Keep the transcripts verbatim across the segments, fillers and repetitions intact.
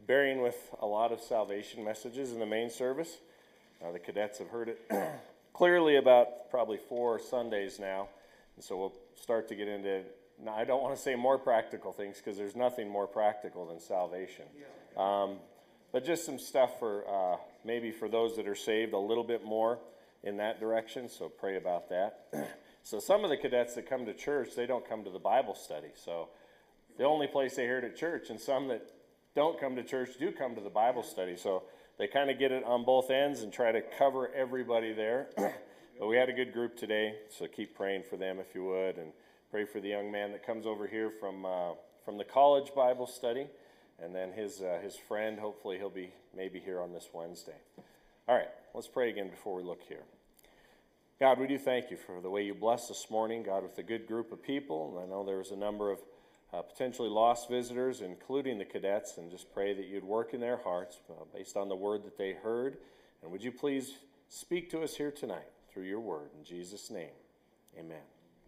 bearing with a lot of salvation messages in the main service. Uh, the cadets have heard it clearly about probably four Sundays now, and so we'll start to get into, now I don't want to say more practical things because there's nothing more practical than salvation. Um, but just some stuff for uh, maybe for those that are saved a little bit more in that direction, so pray about that. So some of the cadets that come to church, they don't come to the Bible study, so the only place they hear it at church, and some that don't come to church do come to the Bible study. So they kind of get it on both ends and try to cover everybody there. But we had a good group today, so keep praying for them if you would, and pray for the young man that comes over here from uh, from the college Bible study, and then his uh, his friend. Hopefully he'll be maybe here on this Wednesday. All right, let's pray again before we look here. God, we do thank you for the way you blessed this morning, God, with a good group of people. And I know there was a number of Uh, potentially lost visitors, including the cadets, and just pray that you'd work in their hearts uh, based on the word that they heard. And would you please speak to us here tonight through your word. In Jesus' name, amen.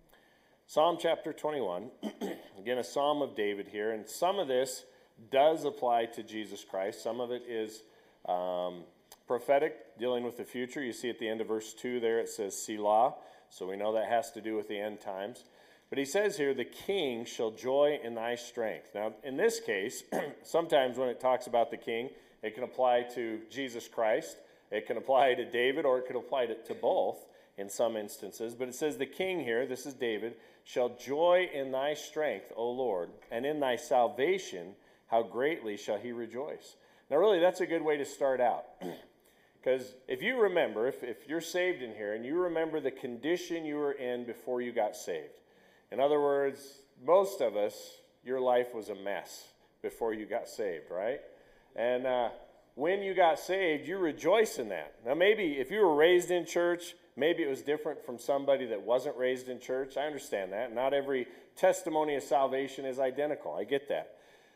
Psalm chapter twenty-one, again, a psalm of David here. And some of this does apply to Jesus Christ. Some of it is um, prophetic, dealing with the future. You see at the end of verse two there, it says Selah. So we know that has to do with the end times. But he says here, the king shall joy in thy strength. Now, in this case, sometimes when it talks about the king, it can apply to Jesus Christ, it can apply to David, or it can apply to, to both in some instances. But it says the king here, this is David, shall joy in thy strength, O Lord, and in thy salvation, how greatly shall he rejoice. Now, really, that's a good way to start out. Because if you remember, if, if you're saved in here, and you remember the condition you were in before you got saved, in other words, most of us, your life was a mess before you got saved, right? And uh, when you got saved, you rejoice in that. Now, maybe if you were raised in church, maybe it was different from somebody that wasn't raised in church. I understand that. Not every testimony of salvation is identical. I get that.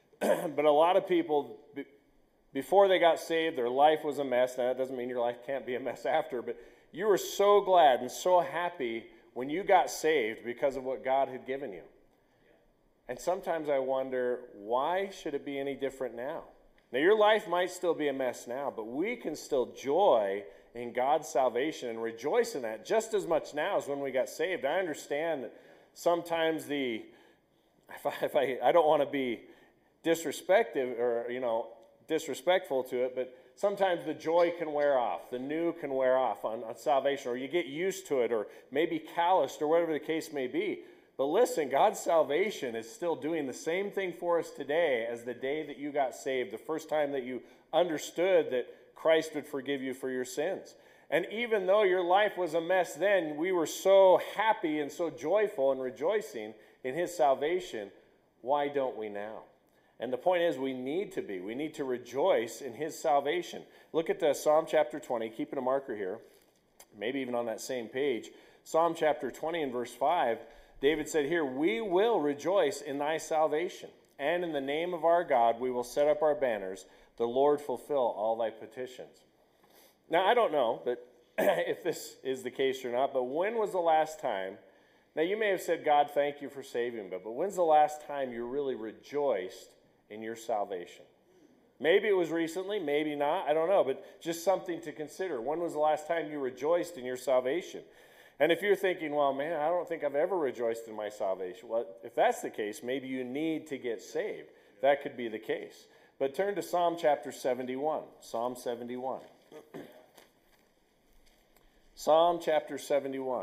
But a lot of people, before they got saved, their life was a mess. Now, that doesn't mean your life can't be a mess after, but you were so glad and so happy when you got saved because of what God had given you. And sometimes I wonder, why should it be any different now? Now, your life might still be a mess now, but we can still joy in God's salvation and rejoice in that just as much now as when we got saved. I understand that sometimes the, if I, if I, I don't want to be disrespectful or, you know, disrespectful to it, but sometimes the joy can wear off, the new can wear off on, on salvation, or you get used to it, or maybe calloused, or whatever the case may be. But listen, God's salvation is still doing the same thing for us today as the day that you got saved, the first time that you understood that Christ would forgive you for your sins. And even though your life was a mess then, we were so happy and so joyful and rejoicing in his salvation. Why don't we now? And the point is, we need to be. We need to rejoice in his salvation. Look at the Psalm chapter twenty, keeping a marker here, maybe even on that same page. Psalm chapter twenty and verse five, David said here, we will rejoice in thy salvation, and in the name of our God we will set up our banners. The Lord fulfill all thy petitions. Now, I don't know but if this is the case or not, but when was the last time, now you may have said, God, thank you for saving me, but when's the last time you really rejoiced in your salvation? Maybe it was recently, maybe not, I don't know, but just something to consider. When was the last time you rejoiced in your salvation? And if you're thinking, well, man, I don't think I've ever rejoiced in my salvation. Well, if that's the case, maybe you need to get saved. That could be the case. But turn to Psalm chapter seventy-one. Psalm seventy-one. Psalm chapter seventy-one.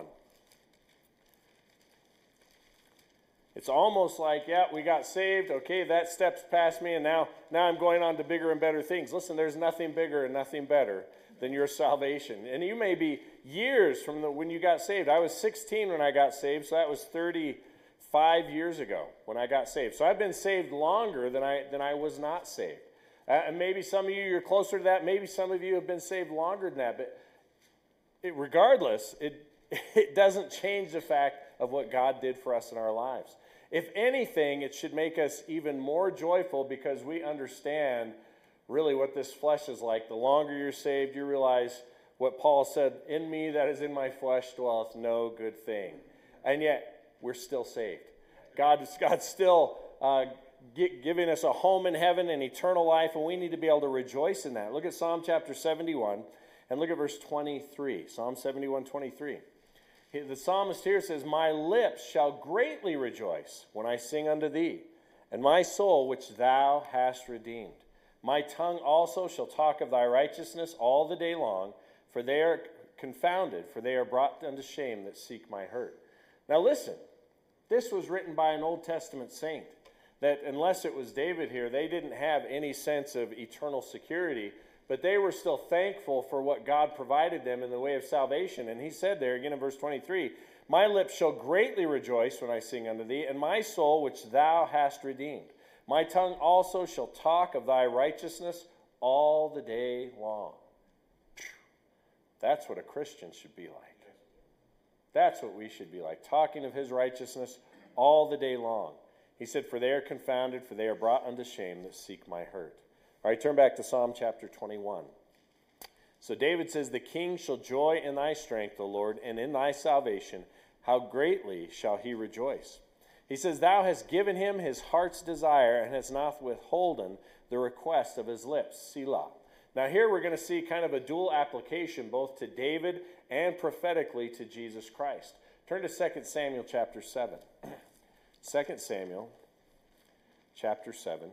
It's almost like, yeah, we got saved. Okay, that step's past me, and now, now I'm going on to bigger and better things. Listen, there's nothing bigger and nothing better than your salvation. And you may be years from the, when you got saved. I was sixteen when I got saved, so that was thirty-five years ago when I got saved. So I've been saved longer than I than I was not saved. Uh, and maybe some of you, you're closer to that. Maybe some of you have been saved longer than that. But it, regardless, it it doesn't change the fact of what God did for us in our lives. If anything, it should make us even more joyful because we understand really what this flesh is like. The longer you're saved, you realize what Paul said, in me that is in my flesh dwelleth no good thing. And yet, we're still saved. God, God still uh, gi- giving us a home in heaven and eternal life, and we need to be able to rejoice in that. Look at Psalm chapter seventy-one, and look at verse twenty-three. Psalm seventy-one, twenty-three. The psalmist here says, "My lips shall greatly rejoice when I sing unto thee, and my soul which thou hast redeemed. My tongue also shall talk of thy righteousness all the day long, for they are confounded, for they are brought unto shame that seek my hurt." Now listen, this was written by an Old Testament saint, that unless it was David here, they didn't have any sense of eternal security, but they were still thankful for what God provided them in the way of salvation. And he said there, again in verse twenty-three, "My lips shall greatly rejoice when I sing unto thee, and my soul which thou hast redeemed. My tongue also shall talk of thy righteousness all the day long." That's what a Christian should be like. That's what we should be like, talking of his righteousness all the day long. He said, "For they are confounded, for they are brought unto shame that seek my hurt." All right, turn back to Psalm chapter twenty-one. So David says, "The king shall joy in thy strength, O Lord, and in thy salvation. How greatly shall he rejoice." He says, "Thou hast given him his heart's desire, and hast not withholden the request of his lips." Selah. Now here we're going to see kind of a dual application, both to David and prophetically to Jesus Christ. Turn to Second Samuel chapter seven. Second Samuel chapter seven.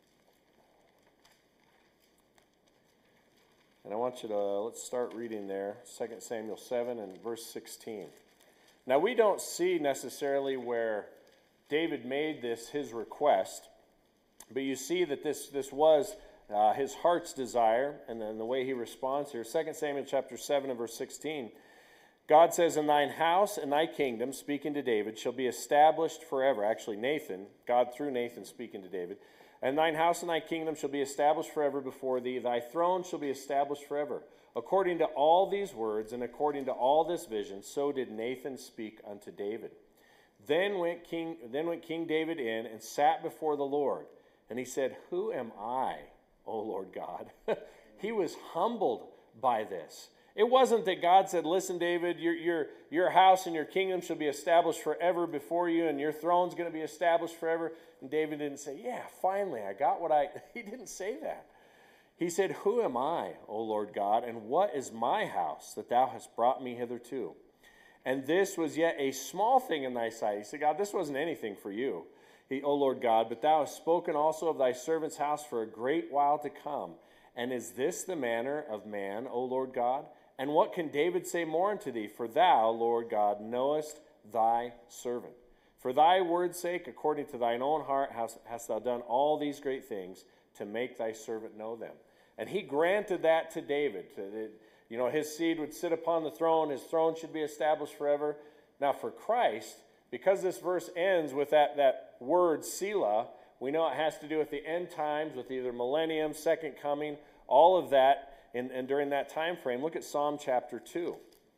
And I want you to, let's start reading there, Second Samuel seven and verse sixteen. Now we don't see necessarily where David made this his request, but you see that this, this was uh, his heart's desire, and then the way he responds here. Second Samuel chapter seven and verse sixteen, God says, "And thine house and thy kingdom," speaking to David, "shall be established forever." Actually, Nathan, God through Nathan speaking to David. "And thine house and thy kingdom shall be established forever before thee. Thy throne shall be established forever. According to all these words and according to all this vision, so did Nathan speak unto David. Then went King, then went King David in and sat before the Lord. And he said, Who am I, O Lord God? He was humbled by this. It wasn't that God said, listen, David, your, your, your house and your kingdom shall be established forever before you, and your throne's going to be established forever. And David didn't say, yeah, finally, I got what I... He didn't say that. He said, Who am I, O Lord God, and what is my house that thou hast brought me hitherto? And this was yet a small thing in thy sight. He said, God, this wasn't anything for you, he, O Lord God, but thou hast spoken also of thy servant's house for a great while to come. And is this the manner of man, O Lord God? And what can David say more unto thee? For thou, Lord God, knowest thy servant. For thy word's sake, according to thine own heart, hast, hast thou done all these great things to make thy servant know them. And he granted that to David. To, you know, his seed would sit upon the throne. His throne should be established forever. Now for Christ, because this verse ends with that, that word, Selah, we know it has to do with the end times, with either millennium, second coming, all of that. And, and during that time frame, look at Psalm chapter two.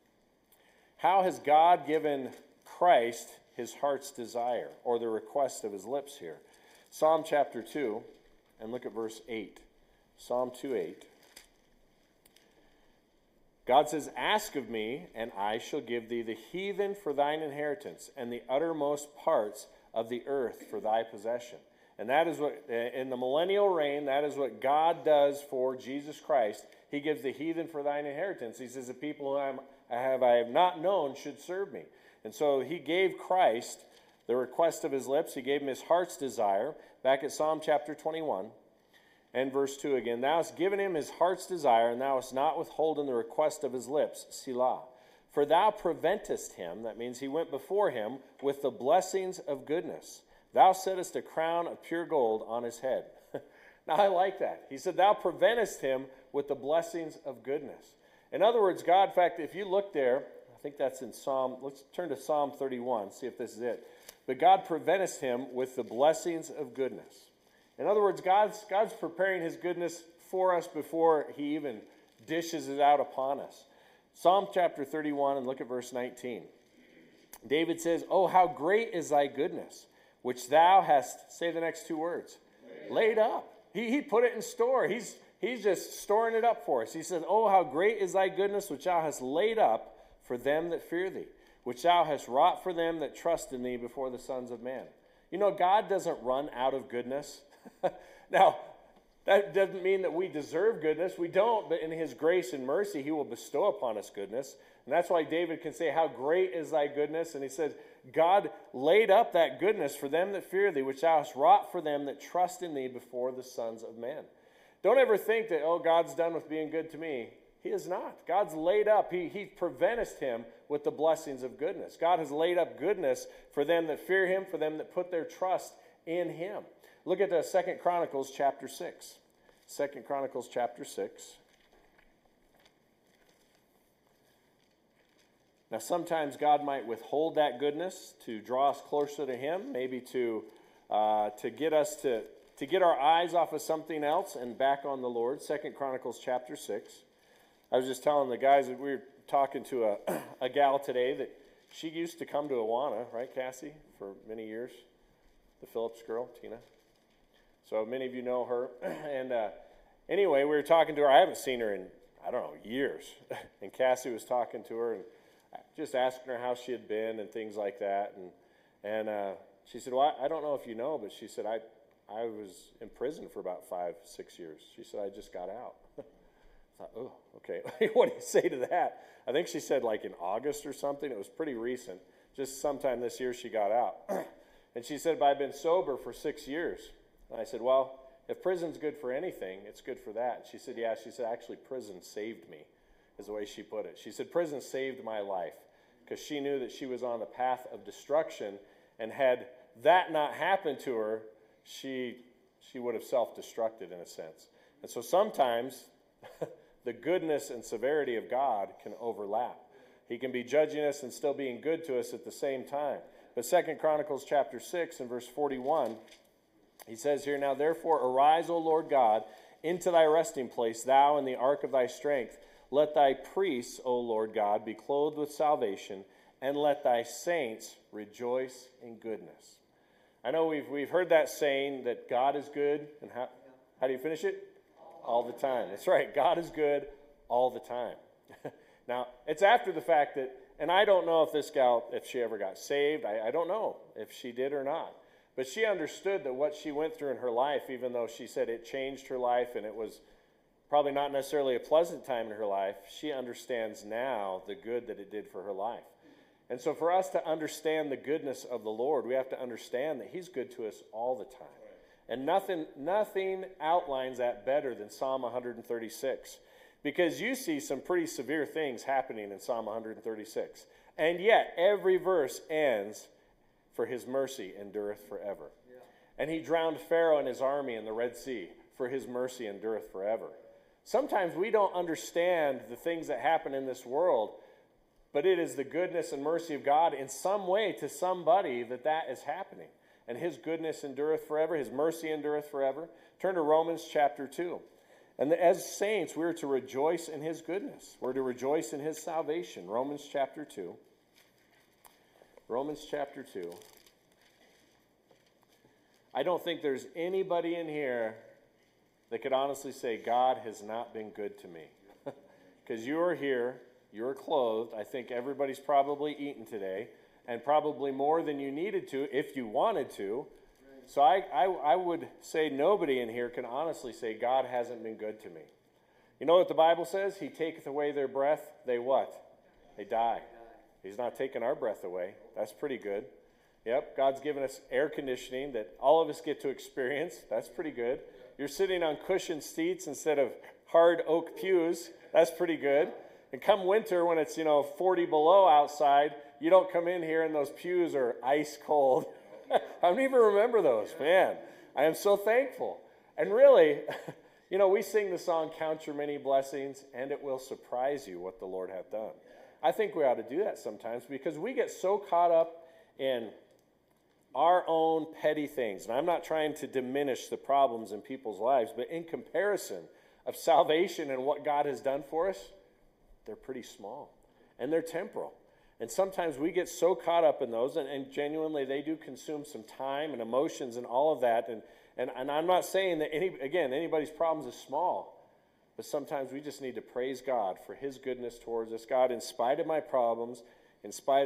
How has God given Christ his heart's desire, or the request of his lips here? Psalm chapter two, and look at verse eight. Psalm two eight. God says, Ask of me, and I shall give thee the heathen for thine inheritance, and the uttermost parts of the earth for thy possession. And that is what, in the millennial reign, that is what God does for Jesus Christ. He gives the heathen for thine inheritance. He says, the people who I'm, I have I have not known should serve me. And so he gave Christ the request of his lips. He gave him his heart's desire. Back at Psalm chapter twenty-one and verse two again. Thou hast given him his heart's desire, and thou hast not withholden the request of his lips. Selah. For thou preventest him, that means he went before him, with the blessings of goodness. Thou settest a crown of pure gold on his head. Now I like that. He said, Thou preventest him with the blessings of goodness. In other words, God, in fact, if you look there, I think that's in Psalm, let's turn to Psalm thirty-one, see if this is it. But God preventest him with the blessings of goodness. In other words, God's, God's preparing his goodness for us before he even dishes it out upon us. Psalm chapter thirty-one, and look at verse nineteen. David says, Oh, how great is thy goodness, which thou hast, say the next two words, laid, laid up. He, he put it in store. He's, he's just storing it up for us. He said, Oh, how great is thy goodness, which thou hast laid up for them that fear thee, which thou hast wrought for them that trust in thee before the sons of men. You know, God doesn't run out of goodness. Now, that doesn't mean that we deserve goodness. We don't, but in his grace and mercy, he will bestow upon us goodness. And that's why David can say, how great is thy goodness? And he says, God laid up that goodness for them that fear thee, which thou hast wrought for them that trust in thee before the sons of men. Don't ever think that, oh, God's done with being good to me. He is not. God's laid up. He, he preventeth him with the blessings of goodness. God has laid up goodness for them that fear him, for them that put their trust in him. Look at the Second Chronicles chapter six. Second Chronicles chapter six. Now, sometimes God might withhold that goodness to draw us closer to him, maybe to uh, to get us to, to get our eyes off of something else and back on the Lord. Second Chronicles chapter six. I was just telling the guys that we were talking to a, a gal today that she used to come to Awana, right, Cassie, for many years, the Phillips girl, Tina. So many of you know her. And uh, anyway, we were talking to her. I haven't seen her in, I don't know, years. And Cassie was talking to her and just asking her how she had been and things like that. And and uh, she said, well, I, I don't know if you know, but she said, I, I was in prison for about five, six years. She said, I just got out. I thought, oh, okay. What do you say to that? I think she said like in August or something. It was pretty recent. Just sometime this year she got out. And she said, but I've been sober for six years. And I said, well, if prison's good for anything, it's good for that. And she said, yeah. She said, actually, prison saved me, is the way she put it. She said, prison saved my life, because she knew that she was on the path of destruction, and had that not happened to her, she she would have self-destructed in a sense. And so sometimes the goodness and severity of God can overlap. He can be judging us and still being good to us at the same time. But Second Chronicles chapter six and verse forty-one, he says here, now therefore arise, O Lord God, into thy resting place, thou in the ark of thy strength. Let thy priests, O Lord God, be clothed with salvation, and let thy saints rejoice in goodness. I know we've we've heard that saying that God is good, and how, how do you finish it? All the time. That's right. God is good all the time. Now, it's after the fact that, and I don't know if this gal, if she ever got saved. I, I don't know if she did or not. But she understood that what she went through in her life, even though she said it changed her life and it was probably not necessarily a pleasant time in her life, she understands now the good that it did for her life. And so for us to understand the goodness of the Lord, we have to understand that he's good to us all the time. And nothing, nothing outlines that better than Psalm one thirty-six. Because you see some pretty severe things happening in Psalm one thirty-six. And yet, every verse ends, for his mercy endureth forever. Yeah. And he drowned Pharaoh and his army in the Red Sea, for his mercy endureth forever. Sometimes we don't understand the things that happen in this world, but it is the goodness and mercy of God in some way to somebody that that is happening. And his goodness endureth forever, his mercy endureth forever. Turn to Romans chapter two. And as saints, we're to rejoice in his goodness. We're to rejoice in his salvation. Romans chapter two. Romans chapter two. I don't think there's anybody in here that could honestly say, God has not been good to me. Because you are here, you're clothed. I think everybody's probably eaten today, and probably more than you needed to if you wanted to. So I, I, I would say nobody in here can honestly say, God hasn't been good to me. You know what the Bible says? He taketh away their breath, they what? They die. He's not taking our breath away. That's pretty good. Yep, God's given us air conditioning that all of us get to experience. That's pretty good. You're sitting on cushioned seats instead of hard oak pews. That's pretty good. And come winter when it's, you know, forty below outside, you don't come in here and those pews are ice cold. I don't even remember those. Man, I am so thankful. And really, you know, we sing the song, Count Your Many Blessings, and it will surprise you what the Lord hath done. I think we ought to do that sometimes because we get so caught up in our own petty things. And I'm not trying to diminish the problems in people's lives, but in comparison of salvation and what God has done for us, they're pretty small. And they're temporal. And sometimes we get so caught up in those, and, and genuinely they do consume some time and emotions and all of that. And, and, and I'm not saying that, any again, anybody's problems is small. But sometimes we just need to praise God for his goodness towards us. God, in spite of my problems, in spite of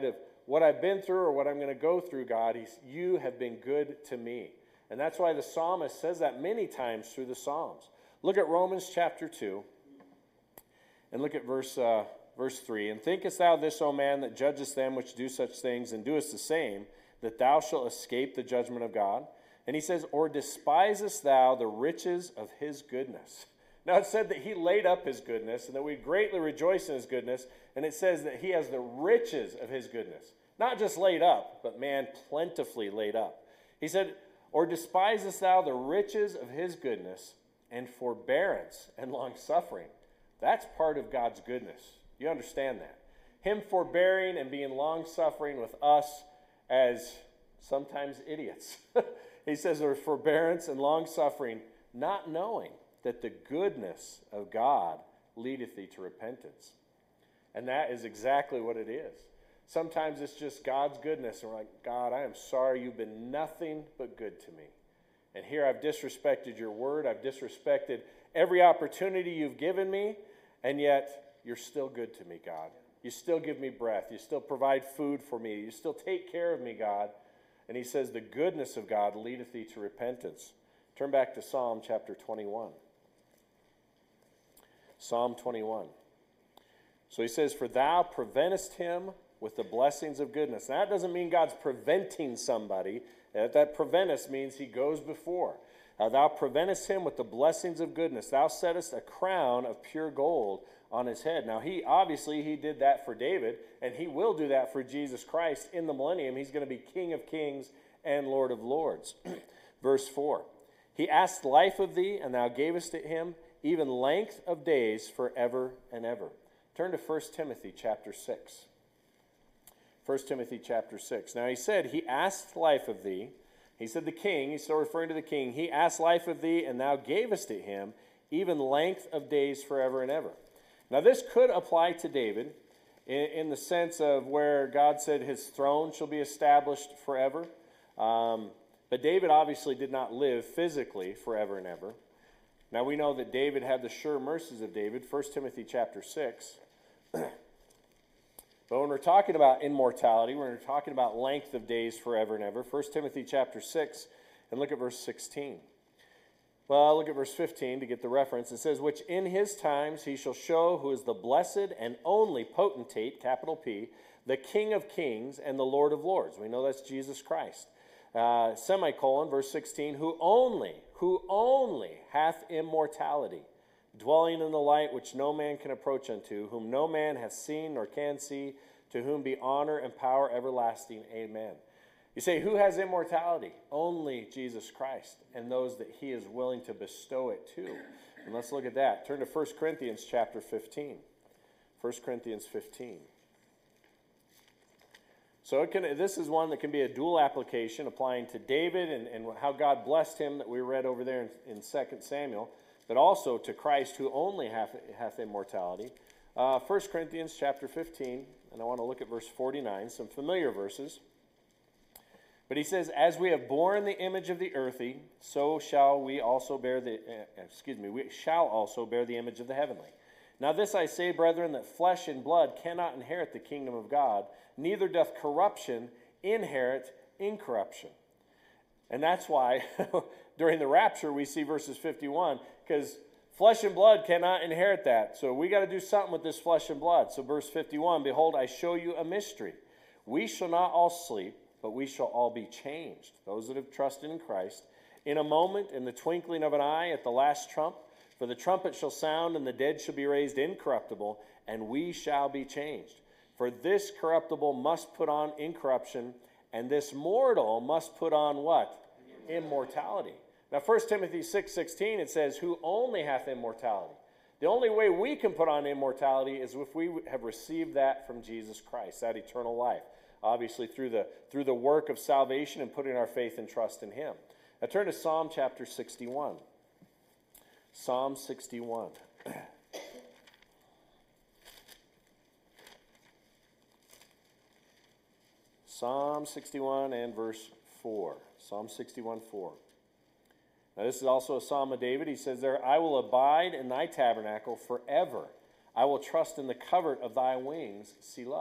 what I've been through or what I'm going to go through, God, he's, you have been good to me. And that's why the psalmist says that many times through the Psalms. Look at Romans chapter two, and look at verse, uh, verse three. And thinkest thou this, O man, that judgest them which do such things, and doest the same, that thou shalt escape the judgment of God? And he says, or despisest thou the riches of his goodness? Now it said that he laid up his goodness, and that we greatly rejoice in his goodness, and it says that he has the riches of his goodness. Not just laid up, but man, plentifully laid up. He said, or despisest thou the riches of his goodness, and forbearance and long-suffering? That's part of God's goodness. You understand that? Him forbearing and being long-suffering with us as sometimes idiots. He says there's forbearance and long-suffering, not knowing that the goodness of God leadeth thee to repentance. And that is exactly what it is. Sometimes it's just God's goodness, and we're like, God, I am sorry, you've been nothing but good to me. And here I've disrespected your word, I've disrespected every opportunity you've given me, and yet you're still good to me, God. You still give me breath, you still provide food for me, you still take care of me, God. And he says, the goodness of God leadeth thee to repentance. Turn back to Psalm chapter twenty-one. Psalm twenty-one. So he says, for thou preventest him with the blessings of goodness. Now, that doesn't mean God's preventing somebody. That, that preventest means he goes before. Uh, thou preventest him with the blessings of goodness. Thou settest a crown of pure gold on his head. Now, he obviously, he did that for David, and he will do that for Jesus Christ in the millennium. He's going to be King of kings and Lord of lords. Verse four. He asked life of thee, and thou gavest it him, even length of days forever and ever. Turn to First Timothy chapter six. First Timothy chapter six. Now he said, he asked life of thee. He said the king, he's still referring to the king. He asked life of thee, and thou gavest it him, even length of days forever and ever. Now this could apply to David in, in the sense of where God said his throne shall be established forever. Um, but David obviously did not live physically forever and ever. Now we know that David had the sure mercies of David, First Timothy chapter six. But when we're talking about immortality, when we're talking about length of days forever and ever, First Timothy chapter six, and look at verse sixteen. Well, look at verse fifteen to get the reference. It says, which in his times he shall show who is the blessed and only potentate, capital P, the King of kings and the Lord of lords. We know that's Jesus Christ. Uh, semicolon, verse sixteen, who only, who only hath immortality, dwelling in the light which no man can approach unto, whom no man hath seen nor can see, to whom be honor and power everlasting. Amen. You say, who has immortality? Only Jesus Christ, and those that he is willing to bestow it to. And let's look at that. Turn to First Corinthians chapter fifteen. First Corinthians fifteen. So it can, this is one that can be a dual application, applying to David and, and how God blessed him that we read over there in, in Second Samuel, but also to Christ who only hath, hath immortality. Uh, First Corinthians chapter fifteen, and I want to look at verse forty-nine, some familiar verses. But he says, as we have borne the image of the earthy, so shall we also bear the, uh, excuse me, we shall also bear the image of the heavenly. Now this I say, brethren, that flesh and blood cannot inherit the kingdom of God, neither doth corruption inherit incorruption. And that's why during the rapture we see verses fifty-one, because flesh and blood cannot inherit that. So we got to do something with this flesh and blood. So verse fifty-one, behold, I show you a mystery. We shall not all sleep, but we shall all be changed. Those that have trusted in Christ. In a moment, in the twinkling of an eye, at the last trump, for the trumpet shall sound, and the dead shall be raised incorruptible, and we shall be changed. For this corruptible must put on incorruption, and this mortal must put on what? Immortality. Now, First Timothy six sixteen, it says, who only hath immortality. The only way we can put on immortality is if we have received that from Jesus Christ, that eternal life. Obviously, through the, through the work of salvation and putting our faith and trust in him. Now, turn to Psalm chapter sixty-one. Psalm sixty-one. Psalm sixty-one and verse four. Psalm sixty-one, four. Now this is also a Psalm of David. He says there, I will abide in thy tabernacle forever. I will trust in the covert of thy wings, Selah.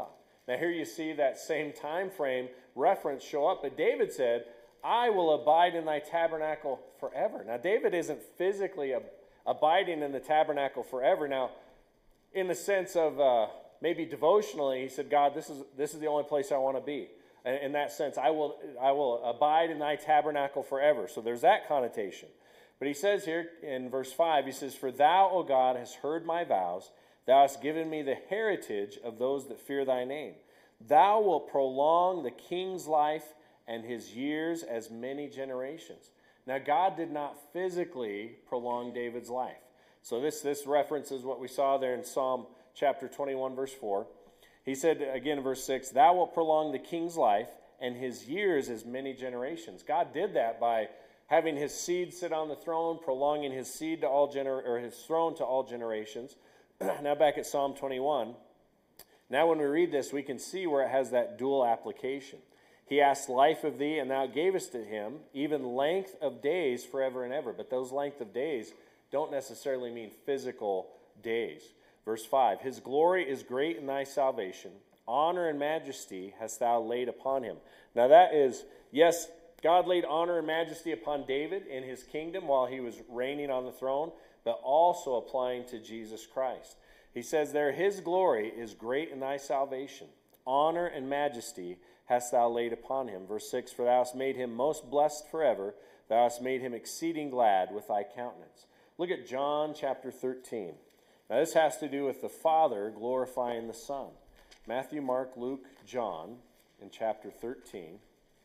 Now here you see that same time frame reference show up, but David said, I will abide in thy tabernacle forever. Now David isn't physically ab- abiding in the tabernacle forever. Now, in the sense of uh, maybe devotionally, he said, God, this is this is the only place I want to be. And in that sense, I will I will abide in thy tabernacle forever. So there's that connotation. But he says here in verse five, he says, For thou, O God, hast heard my vows. Thou hast given me the heritage of those that fear thy name. Thou wilt prolong the king's life and his years as many generations. Now, God did not physically prolong David's life. So this, this references what we saw there in Psalm chapter twenty-one, verse four. He said, again in verse six, Thou wilt prolong the king's life and his years as many generations. God did that by having his seed sit on the throne, prolonging his seed to all gener- or his throne to all generations. Now back at Psalm twenty-one. Now when we read this, we can see where it has that dual application. He asked life of thee, and thou gavest to him, even length of days forever and ever. But those length of days don't necessarily mean physical days. Verse five, His glory is great in thy salvation. Honor and majesty hast thou laid upon him. Now that is, yes, God laid honor and majesty upon David in his kingdom while he was reigning on the throne, but also applying to Jesus Christ. He says there, His glory is great in thy salvation. Honor and majesty hast thou laid upon him. Verse six, For thou hast made him most blessed forever. Thou hast made him exceeding glad with thy countenance. Look at John chapter thirteen. Now this has to do with the Father glorifying the Son. Matthew, Mark, Luke, John in chapter thirteen.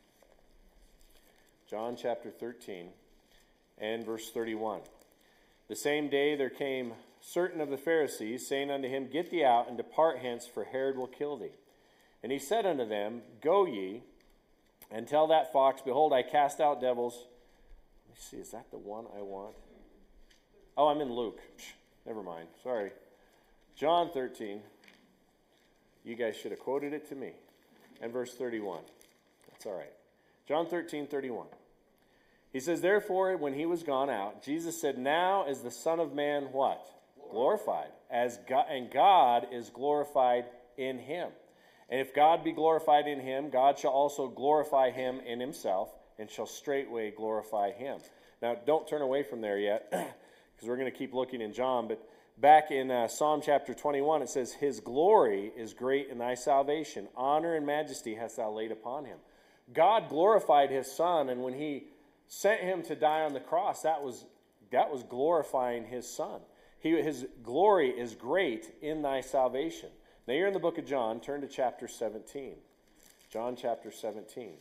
John chapter thirteen and verse thirty-one. The same day there came certain of the Pharisees, saying unto him, Get thee out, and depart hence, for Herod will kill thee. And he said unto them, Go ye, and tell that fox, Behold, I cast out devils. Let me see, is that the one I want? Oh, I'm in Luke. Never mind, sorry. John thirteen. You guys should have quoted it to me. And verse thirty-one. That's all right. John thirteen, thirty-one. He says, Therefore, when he was gone out, Jesus said, Now is the Son of Man what? Glorified. As God, and God is glorified in him. And if God be glorified in him, God shall also glorify him in himself, and shall straightway glorify him. Now, don't turn away from there yet, because we're going to keep looking in John. But back in uh, Psalm chapter twenty-one, it says, His glory is great in thy salvation. Honor and majesty hast thou laid upon him. God glorified his Son, and when he sent him to die on the cross, that was, that was glorifying his Son. He, his glory is great in thy salvation. Now you're in the book of John. Turn to chapter seventeen. John chapter seventeen.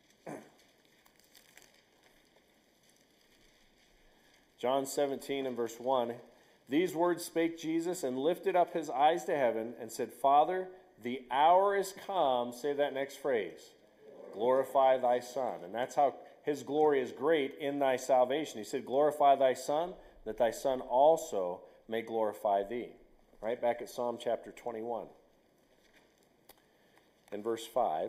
John seventeen and verse one. These words spake Jesus, and lifted up his eyes to heaven, and said, Father, the hour is come. Say that next phrase. Glorify thy Son. And that's how his glory is great in thy salvation. He said, Glorify thy Son, that thy Son also may glorify thee. Right back at Psalm chapter twenty-one. In verse five.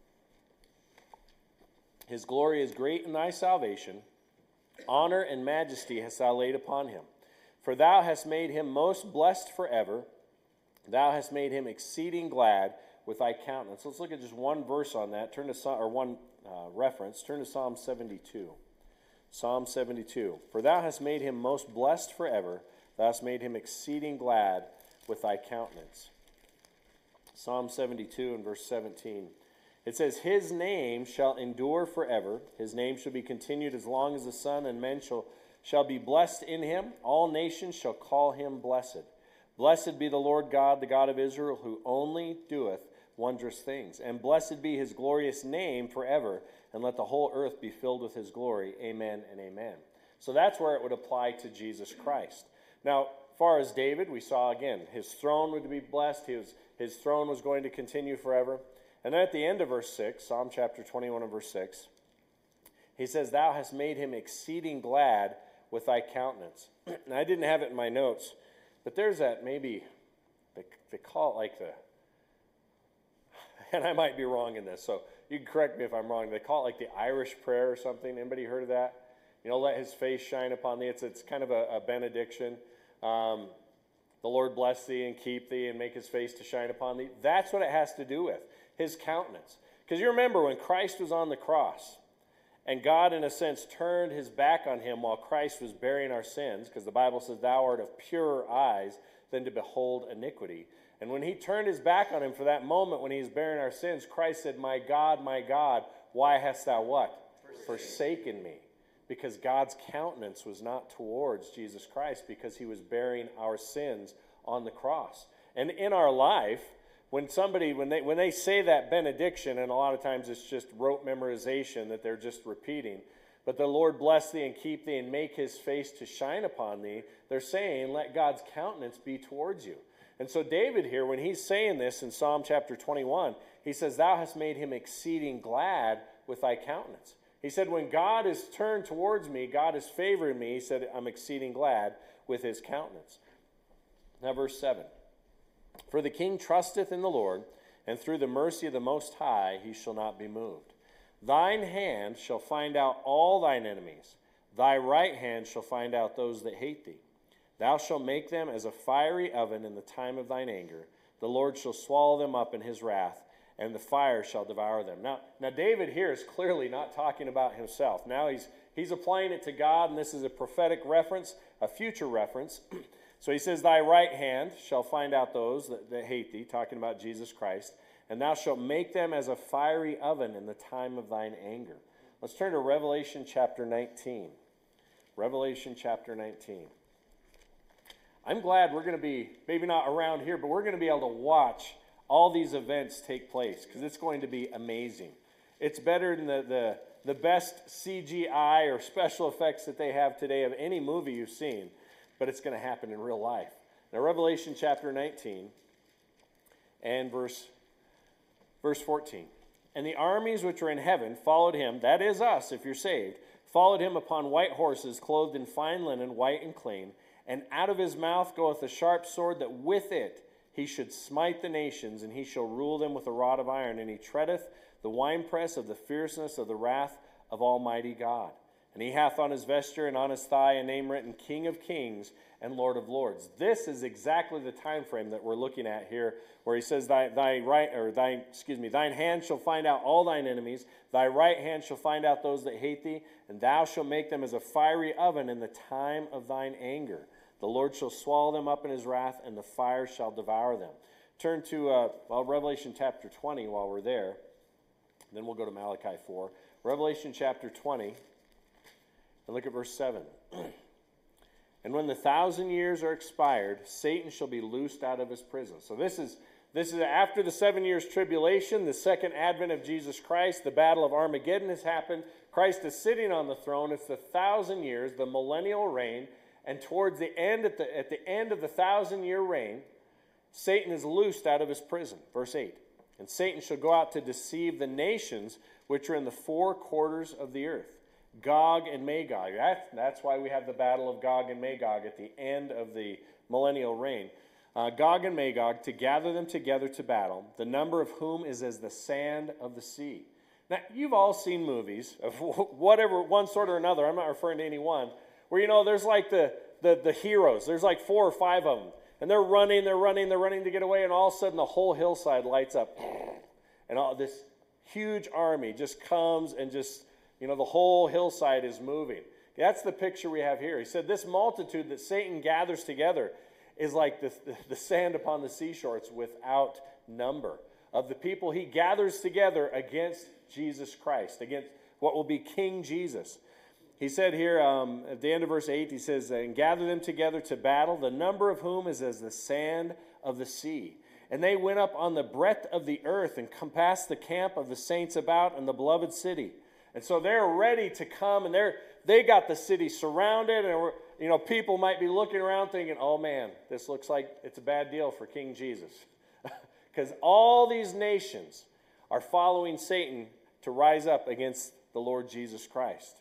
His glory is great in thy salvation. Honor and majesty hast thou laid upon him. For thou hast made him most blessed forever. Thou hast made him exceeding glad with thy countenance. Let's look at just one verse on that. Turn to Psalm, or one uh, reference. Turn to Psalm seventy-two. Psalm seventy-two. For thou hast made him most blessed forever. Thou hast made him exceeding glad with thy countenance. Psalm seventy-two and verse seventeen. It says, His name shall endure forever. His name shall be continued as long as the sun, and men shall, shall be blessed in him. All nations shall call him blessed. Blessed be the Lord God, the God of Israel, who only doeth wondrous things. And blessed be his glorious name forever. And let the whole earth be filled with his glory. Amen and amen. So that's where it would apply to Jesus Christ. Now, as far as David, we saw again, his throne would be blessed. His, his throne was going to continue forever. And then at the end of verse six, Psalm chapter twenty-one and verse six, he says, Thou hast made him exceeding glad with thy countenance. And I didn't have it in my notes, but there's that maybe, they, they call it like the, and I might be wrong in this, so you can correct me if I'm wrong. They call it like the Irish prayer or something. Anybody heard of that? You know, let his face shine upon thee. It's, it's kind of a, a benediction. Um, the Lord bless thee and keep thee and make his face to shine upon thee. That's what it has to do with, his countenance. Because you remember when Christ was on the cross, and God, in a sense, turned his back on him while Christ was bearing our sins, because the Bible says, thou art of purer eyes than to behold iniquity. And when he turned his back on him for that moment when he was bearing our sins, Christ said, my God, my God, why hast thou what? Forsaken me. Because God's countenance was not towards Jesus Christ, because he was bearing our sins on the cross. And in our life, when somebody, when they when they say that benediction, and a lot of times it's just rote memorization that they're just repeating, but the Lord bless thee and keep thee and make his face to shine upon thee, they're saying, let God's countenance be towards you. And so David here, when he's saying this in Psalm chapter twenty-one, he says, thou hast made him exceeding glad with thy countenance. He said, when God is turned towards me, God is favoring me, he said, I'm exceeding glad with his countenance. Now verse seven. For the king trusteth in the Lord, and through the mercy of the Most High he shall not be moved. Thine hand shall find out all thine enemies. Thy right hand shall find out those that hate thee. Thou shalt make them as a fiery oven in the time of thine anger. The Lord shall swallow them up in his wrath, and the fire shall devour them. Now, now David here is clearly not talking about himself. Now he's, he's applying it to God, and this is a prophetic reference, a future reference. So he says, thy right hand shall find out those that, that hate thee, talking about Jesus Christ, and thou shalt make them as a fiery oven in the time of thine anger. Let's turn to Revelation chapter nineteen. Revelation chapter nineteen. I'm glad we're going to be, maybe not around here, but we're going to be able to watch all these events take place, because it's going to be amazing. It's better than the, the, the best C G I or special effects that they have today of any movie you've seen, but it's going to happen in real life. Now, Revelation chapter nineteen and verse, verse fourteen. And the armies which are in heaven followed him, that is us if you're saved, followed him upon white horses, clothed in fine linen, white and clean. And out of his mouth goeth a sharp sword, that with it he should smite the nations, and he shall rule them with a rod of iron. And he treadeth the winepress of the fierceness of the wrath of Almighty God. And he hath on his vesture and on his thigh a name written, King of Kings and Lord of Lords. This is exactly the time frame that we're looking at here, where he says, Thy, thy right, or thine, excuse me, thine hand shall find out all thine enemies, thy right hand shall find out those that hate thee, and thou shalt make them as a fiery oven in the time of thine anger. The Lord shall swallow them up in his wrath, and the fire shall devour them. Turn to uh, well, Revelation chapter twenty while we're there. Then we'll go to Malachi four. Revelation chapter twenty, and look at verse seven. And when the thousand years are expired, Satan shall be loosed out of his prison. So this is this is after the seven years tribulation, the second advent of Jesus Christ. The battle of Armageddon has happened. Christ is sitting on the throne. It's the thousand years, the millennial reign. And towards the end, at the, at the end of the thousand-year reign, Satan is loosed out of his prison. Verse eight. And Satan shall go out to deceive the nations which are in the four quarters of the earth. Gog and Magog. That, that's why we have the battle of Gog and Magog at the end of the millennial reign. Uh, Gog and Magog, to gather them together to battle, the number of whom is as the sand of the sea. Now, you've all seen movies of whatever, one sort or another. I'm not referring to any one. Where, you know, there's like the, the, the heroes. There's like four or five of them. And they're running, they're running, they're running to get away. And all of a sudden, the whole hillside lights up. And all this huge army just comes and just, you know, the whole hillside is moving. That's the picture we have here. He said this multitude that Satan gathers together is like the, the, the sand upon the seashore. It's without number. Of the people he gathers together against Jesus Christ, against what will be King Jesus. He said here um, at the end of verse eight, he says, and gather them together to battle, the number of whom is as the sand of the sea. And they went up on the breadth of the earth and compassed the camp of the saints about and the beloved city. And so they're ready to come, and they're they got the city surrounded, and we're, you know, people might be looking around thinking, oh man, this looks like it's a bad deal for King Jesus. Because all these nations are following Satan to rise up against the Lord Jesus Christ.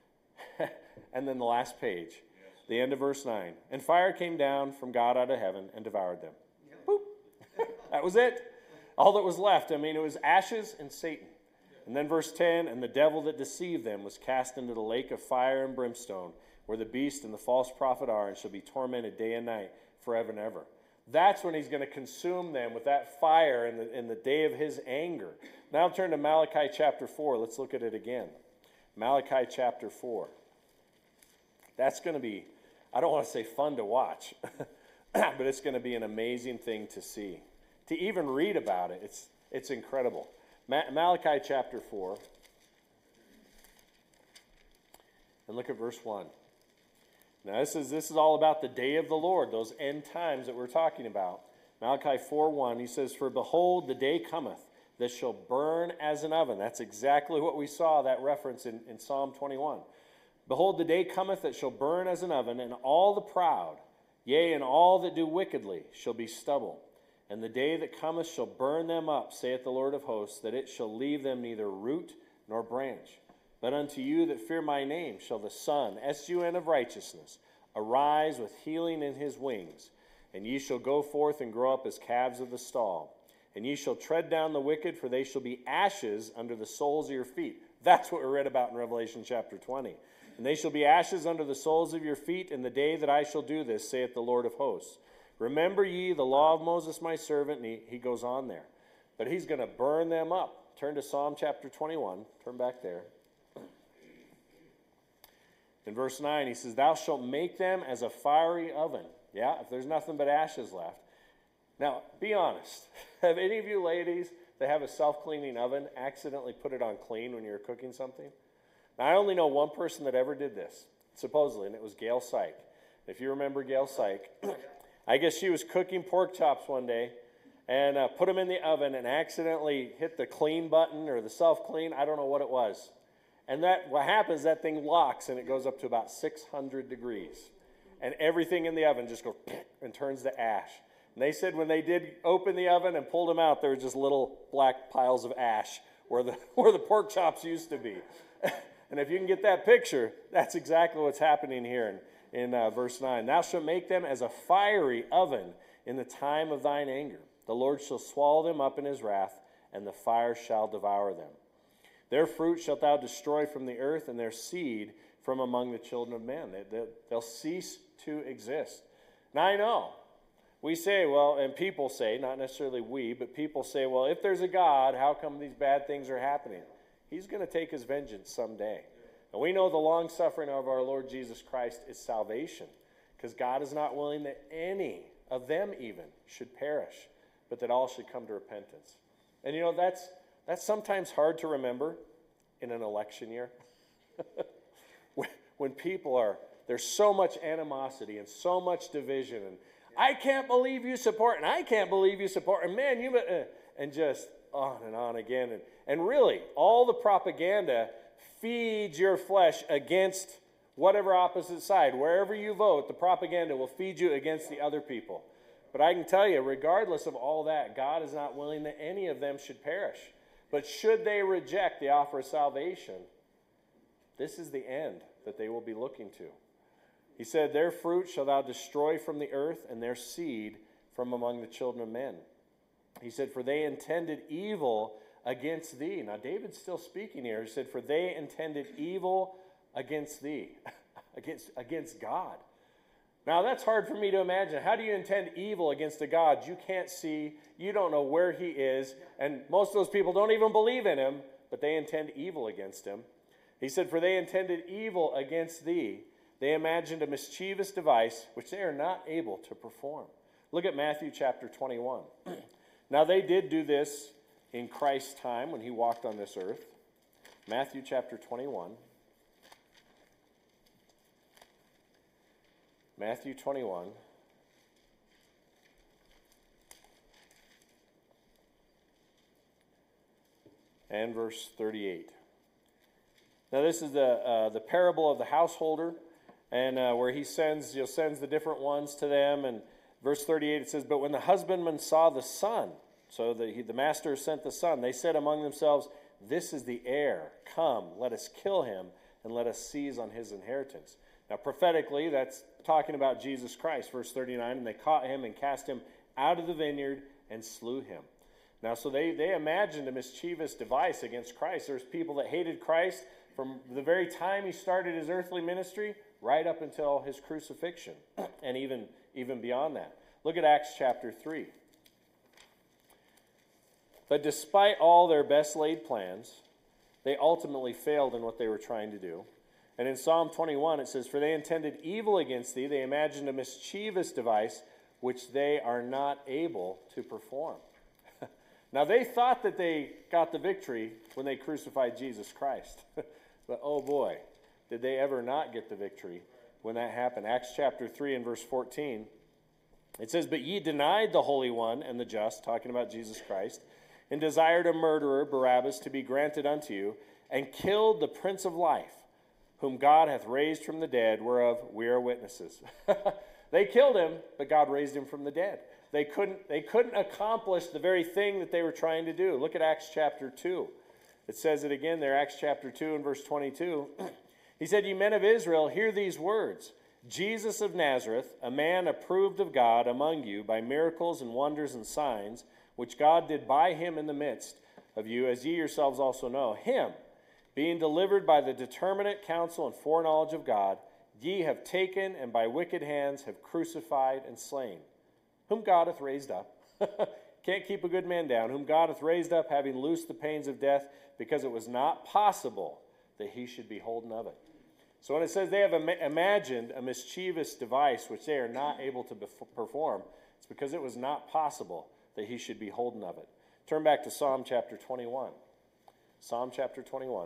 And then the last page, yes. The end of verse nine. And fire came down from God out of heaven and devoured them. Yep. Boop. That was it. All that was left. I mean, it was ashes and Satan. Yep. And then verse ten, and the devil that deceived them was cast into the lake of fire and brimstone, where the beast and the false prophet are, and shall be tormented day and night forever and ever. That's when he's going to consume them with that fire in the, in the day of his anger. Now turn to Malachi chapter four. Let's look at it again. Malachi chapter four. That's going to be, I don't want to say fun to watch, but it's going to be an amazing thing to see. To even read about it, it's, it's incredible. Ma- Malachi chapter four. And look at verse one. Now this is this is all about the day of the Lord, those end times that we're talking about. Malachi four one, he says, "For behold, the day cometh that shall burn as an oven." That's exactly what we saw, that reference in, in Psalm twenty-one. "Behold, the day cometh that shall burn as an oven, and all the proud, yea, and all that do wickedly, shall be stubble. And the day that cometh shall burn them up, saith the Lord of hosts, that it shall leave them neither root nor branch. But unto you that fear my name shall the Son, S U N of righteousness, arise with healing in his wings. And ye shall go forth and grow up as calves of the stall. And ye shall tread down the wicked, for they shall be ashes under the soles of your feet." That's what we read about in Revelation chapter twenty. "And they shall be ashes under the soles of your feet in the day that I shall do this, saith the Lord of hosts. Remember ye the law of Moses my servant," and he, he goes on there. But he's going to burn them up. Turn to Psalm chapter twenty-one. Turn back there. In verse nine, he says, "Thou shalt make them as a fiery oven." Yeah, if there's nothing but ashes left. Now, be honest. Have any of you ladies that have a self-cleaning oven accidentally put it on clean when you were cooking something? Now, I only know one person that ever did this, supposedly, and it was Gail Syke. If you remember Gail Syke, I guess she was cooking pork chops one day and uh, put them in the oven and accidentally hit the clean button or the self-clean. I don't know what it was. And that what happens, that thing locks and it goes up to about six hundred degrees. And everything in the oven just goes and turns to ash. And they said when they did open the oven and pulled them out, there were just little black piles of ash where the, where the pork chops used to be. And if you can get that picture, that's exactly what's happening here in, in uh, verse nine. "Thou shalt make them as a fiery oven in the time of thine anger. The Lord shall swallow them up in his wrath, and the fire shall devour them. Their fruit shalt thou destroy from the earth, and their seed from among the children of men." They, they, they'll cease to exist. Now I know, we say, well, and people say, not necessarily we, but people say, well, if there's a God, how come these bad things are happening? He's going to take his vengeance someday. And we know the long-suffering of our Lord Jesus Christ is salvation, because God is not willing that any of them even should perish, but that all should come to repentance. And you know, that's that's sometimes hard to remember in an election year. When people are, there's so much animosity and so much division, and I can't believe you support, and I can't believe you support, and man, you, uh, and just on and on again. And, and really, all the propaganda feeds your flesh against whatever opposite side. Wherever you vote, the propaganda will feed you against the other people. But I can tell you, regardless of all that, God is not willing that any of them should perish. But should they reject the offer of salvation, this is the end that they will be looking to. He said, "Their fruit shall thou destroy from the earth, and their seed from among the children of men." He said, "For they intended evil against thee." Now, David's still speaking here. He said, "For they intended evil against thee," against, against God. Now, that's hard for me to imagine. How do you intend evil against a God you can't see, you don't know where he is, and most of those people don't even believe in him, but they intend evil against him? He said, "For they intended evil against thee. They imagined a mischievous device, which they are not able to perform." Look at Matthew chapter twenty-one. Now, they did do this in Christ's time when he walked on this earth. Matthew chapter twenty-one. Matthew twenty-one. And verse thirty-eight. Now this is the uh, the parable of the householder, and uh, where he sends, you know, sends the different ones to them. And verse thirty-eight, it says, "But when the husbandman saw the son," so the, he, the master sent the son, "they said among themselves, This is the heir. Come, let us kill him, and let us seize on his inheritance." Now prophetically, that's talking about Jesus Christ. Verse thirty-nine, "And they caught him and cast him out of the vineyard and slew him." Now, so they, they imagined a mischievous device against Christ. There's people that hated Christ from the very time he started his earthly ministry right up until his crucifixion and even even beyond that. Look at Acts chapter three. But despite all their best laid plans, they ultimately failed in what they were trying to do. And in Psalm twenty-one it says, "For they intended evil against thee, they imagined a mischievous device, which they are not able to perform." Now they thought that they got the victory when they crucified Jesus Christ. But oh boy, did they ever not get the victory when that happened. Acts chapter three and verse fourteen, it says, "But ye denied the Holy One and the just," talking about Jesus Christ, "and desired a murderer, Barabbas, to be granted unto you, and killed the Prince of Life, whom God hath raised from the dead, whereof we are witnesses." They killed him, but God raised him from the dead. They couldn't, they couldn't accomplish the very thing that they were trying to do. Look at Acts chapter two. It says it again there, Acts chapter two and verse twenty-two. He said, "Ye men of Israel, hear these words. Jesus of Nazareth, a man approved of God among you by miracles and wonders and signs, which God did by him in the midst of you, as ye yourselves also know. Him, being delivered by the determinate counsel and foreknowledge of God, ye have taken, and by wicked hands have crucified and slain, whom God hath raised up." Can't keep a good man down. "Whom God hath raised up, having loosed the pains of death, because it was not possible that he should be holden of it." So when it says they have im- imagined a mischievous device which they are not able to bef- perform, it's because it was not possible that he should be holden of it. Turn back to Psalm chapter twenty-one. Psalm chapter twenty-one,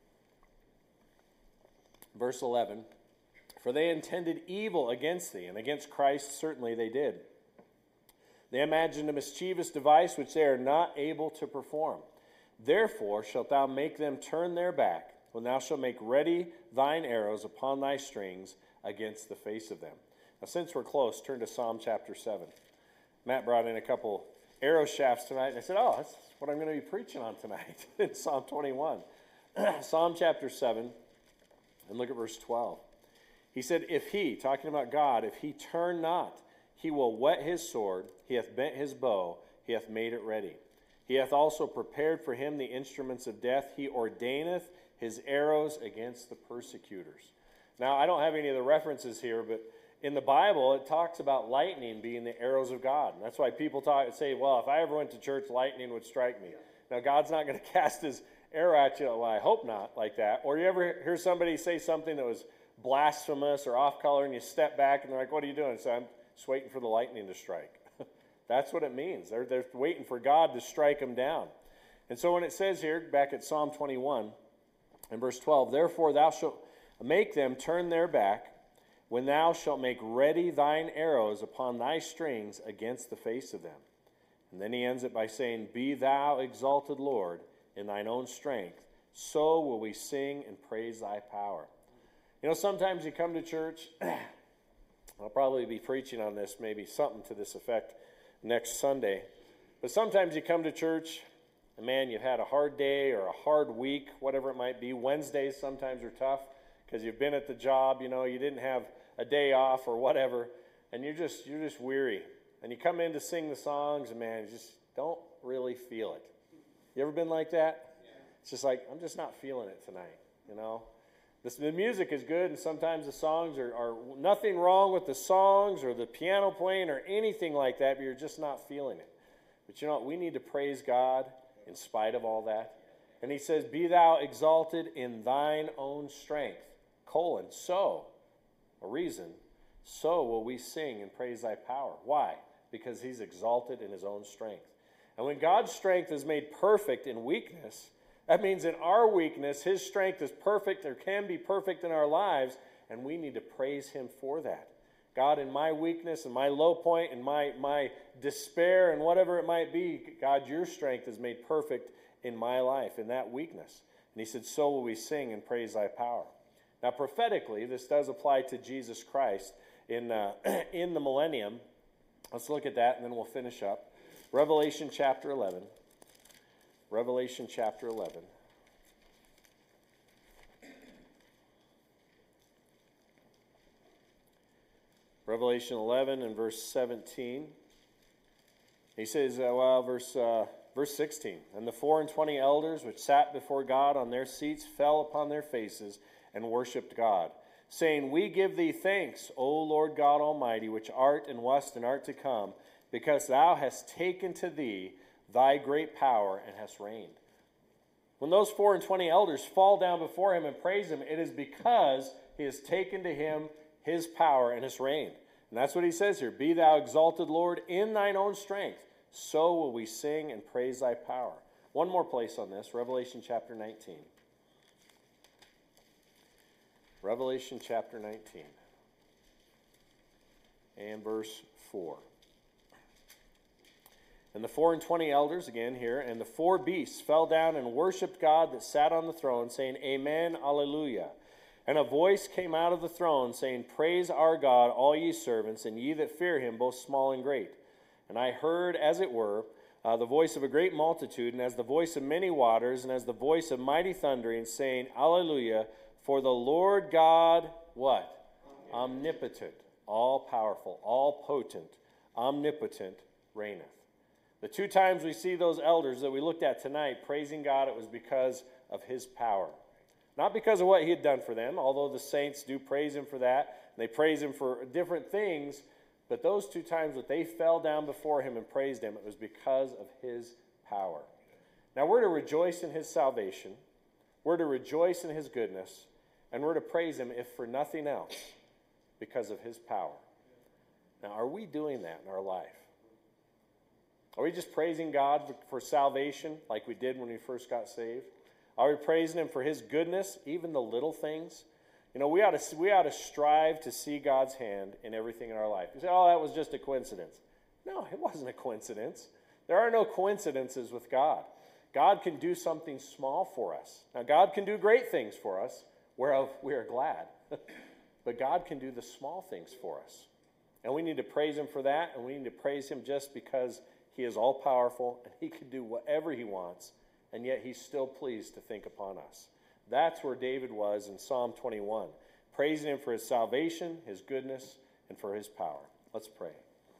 verse eleven. "For they intended evil against thee," and against Christ certainly they did. "They imagined a mischievous device which they are not able to perform. Therefore shalt thou make them turn their back, when thou shalt make ready thine arrows upon thy strings against the face of them." Now, since we're close, turn to Psalm chapter seven. Matt brought in a couple arrow shafts tonight, and I said, oh, that's what I'm going to be preaching on tonight in Psalm twenty-one. Psalm chapter seven, and look at verse twelve. He said, "If he," talking about God, "if he turn not, he will whet his sword, he hath bent his bow, he hath made it ready. He hath also prepared for him the instruments of death, he ordaineth his arrows against the persecutors." Now, I don't have any of the references here, but in the Bible, it talks about lightning being the arrows of God. And that's why people talk, say, well, if I ever went to church, lightning would strike me. Now, God's not going to cast his arrow at you. Well, I hope not like that. Or you ever hear somebody say something that was blasphemous or off color, and you step back, and they're like, "What are you doing?" So I'm just waiting for the lightning to strike. That's what it means. They're, they're waiting for God to strike them down. And so when it says here, back at Psalm twenty-one, in verse twelve, "Therefore thou shalt make them turn their back, when thou shalt make ready thine arrows upon thy strings against the face of them." And then he ends it by saying, "Be thou exalted, Lord, in thine own strength, so will we sing and praise thy power." You know, sometimes you come to church, I'll probably be preaching on this, maybe something to this effect next Sunday, but sometimes you come to church, and man, you've had a hard day or a hard week, whatever it might be. Wednesdays sometimes are tough because you've been at the job, you know, you didn't have a day off or whatever, and you're just you're just weary. And you come in to sing the songs, and man, you just don't really feel it. You ever been like that? Yeah. It's just like, I'm just not feeling it tonight, you know? This, the music is good, and sometimes the songs are, are nothing wrong with the songs or the piano playing or anything like that, but you're just not feeling it. But you know what? We need to praise God in spite of all that. And he says, "Be thou exalted in thine own strength, colon, so," a reason, "so will we sing and praise thy power." Why? Because he's exalted in his own strength. And when God's strength is made perfect in weakness, that means in our weakness, his strength is perfect or can be perfect in our lives, and we need to praise him for that. God, in my weakness and my low point and my, my despair and whatever it might be, God, your strength is made perfect in my life, in that weakness. And he said, "So will we sing and praise thy power." Now, prophetically, this does apply to Jesus Christ in, uh, in the millennium. Let's look at that, and then we'll finish up. Revelation chapter eleven. Revelation chapter eleven. Revelation eleven and verse seventeen. He says, uh, well, verse, uh, verse sixteen. "And the four and twenty elders which sat before God on their seats fell upon their faces and worshipped God, saying, We give thee thanks, O Lord God Almighty, which art and wast and art to come, because thou hast taken to thee thy great power and hast reigned. When those four and twenty elders fall down before him and praise him, it is because he has taken to him his power and has reigned. And that's what he says here. Be thou exalted, Lord, in thine own strength. So will we sing and praise thy power. One more place on this, Revelation chapter nineteen. Revelation chapter nineteen and verse four. And the four and twenty elders, again here, and the four beasts fell down and worshipped God that sat on the throne, saying, Amen, Alleluia. And a voice came out of the throne, saying, Praise our God, all ye servants, and ye that fear him, both small and great. And I heard, as it were, uh, the voice of a great multitude, and as the voice of many waters, and as the voice of mighty thundering, saying, Alleluia, for the Lord God, what? Omnipotent, all-powerful, all-potent, omnipotent, reigneth. The two times we see those elders that we looked at tonight praising God, it was because of his power. Not because of what he had done for them, although the saints do praise him for that. They praise him for different things. But those two times that they fell down before him and praised him, it was because of his power. Now we're to rejoice in his salvation. We're to rejoice in his goodness. And we're to praise him, if for nothing else, because of his power. Now, are we doing that in our life? Are we just praising God for, for salvation like we did when we first got saved? Are we praising him for his goodness, even the little things? You know, we ought to, we ought to strive to see God's hand in everything in our life. You say, oh, that was just a coincidence. No, it wasn't a coincidence. There are no coincidences with God. God can do something small for us. Now, God can do great things for us, whereof we are glad. But God can do the small things for us. And we need to praise him for that, and we need to praise him just because he is all-powerful, and he can do whatever he wants, and yet he's still pleased to think upon us. That's where David was in Psalm twenty-one, praising him for his salvation, his goodness, and for his power. Let's pray.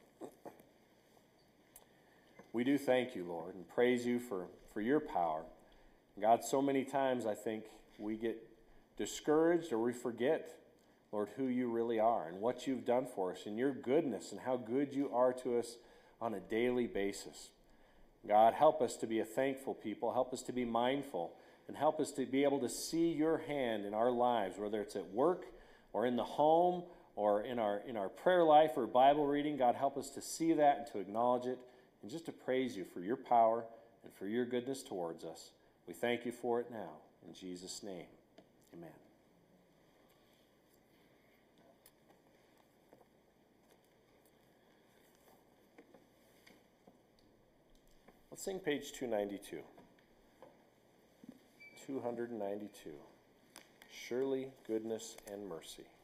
We do thank you, Lord, and praise you for, for your power. God, so many times I think we get discouraged or we forget, Lord, who you really are and what you've done for us and your goodness and how good you are to us on a daily basis. God, help us to be a thankful people. Help us to be mindful. And help us to be able to see your hand in our lives, whether it's at work or in the home or in our in our prayer life or Bible reading. God, help us to see that and to acknowledge it and just to praise you for your power and for your goodness towards us. We thank you for it now. In Jesus' name, amen. Let's sing page two ninety-two. two ninety-two. Surely goodness and mercy.